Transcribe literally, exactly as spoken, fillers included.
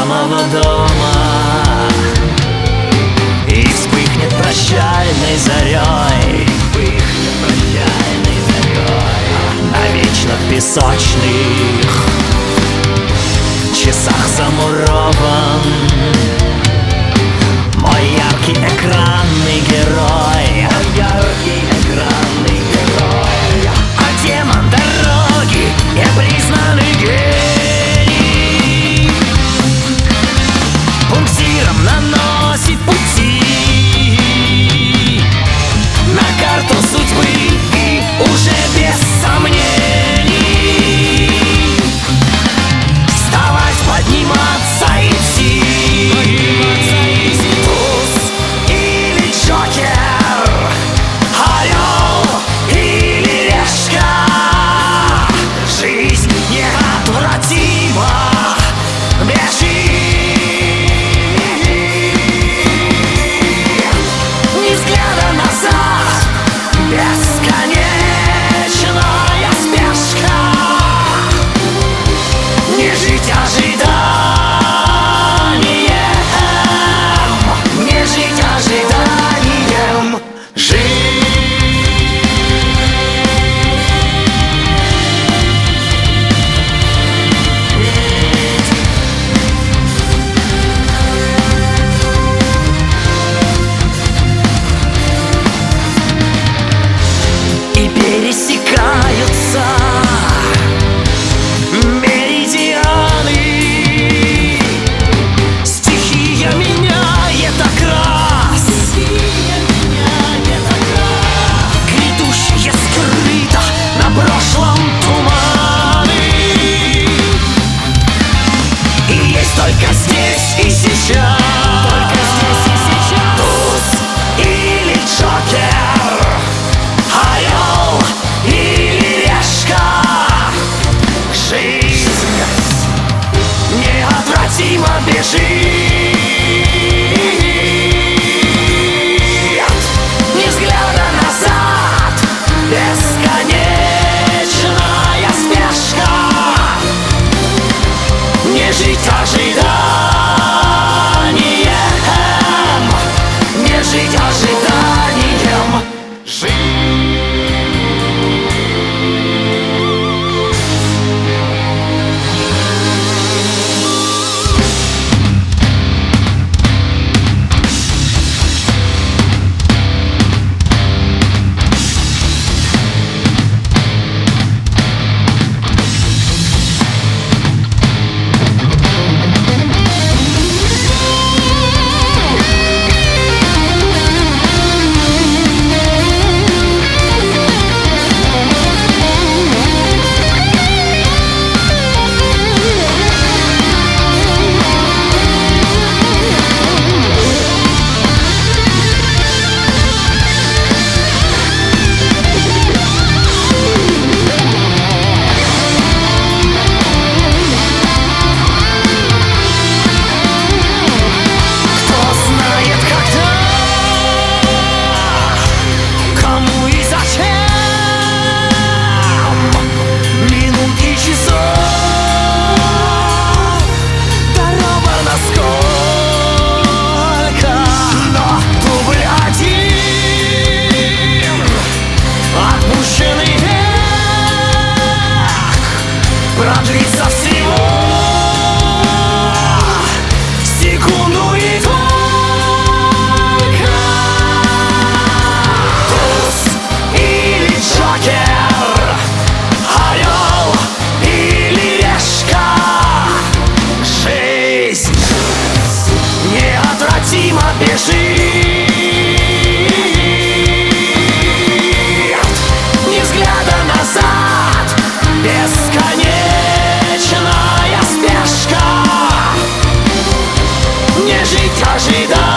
самого дома и вспыхнет прощальной зарей, вспыхнет прощальной зарей, навечно в песочных часах замурован мой яркий экранный герой, мой яркий экранный герой, а демон дороги непризнанный гений пунктиром наносит пути на карту судьбы и уже без сомнений вставать, подниматься, идти. Туз или Джокер, орел или решка, жизнь неотвратима, бежи. Ни взгляда назад, бесконечная спешка, не жить ожиданием, не жить ожиданием, жить. И пересекаются меридианы, стихия меняет окрас, стихия меняет окрас, грядущее скрыто на прошлом туманы, и есть только здесь и сейчас, только здесь и сейчас. Туз или Джокер, орел или решка, жизнь неотвратимо бежит. Ни взгляда назад, бесконечная спешка, не жить ожиданием, не жить ожиданием, жить. Продлится всего секунду и только. Туз или Джокер, орел или решка, жизнь неотвратимо бежит. Ни взгляда назад, бесконечная спешка, не жить ожиданием.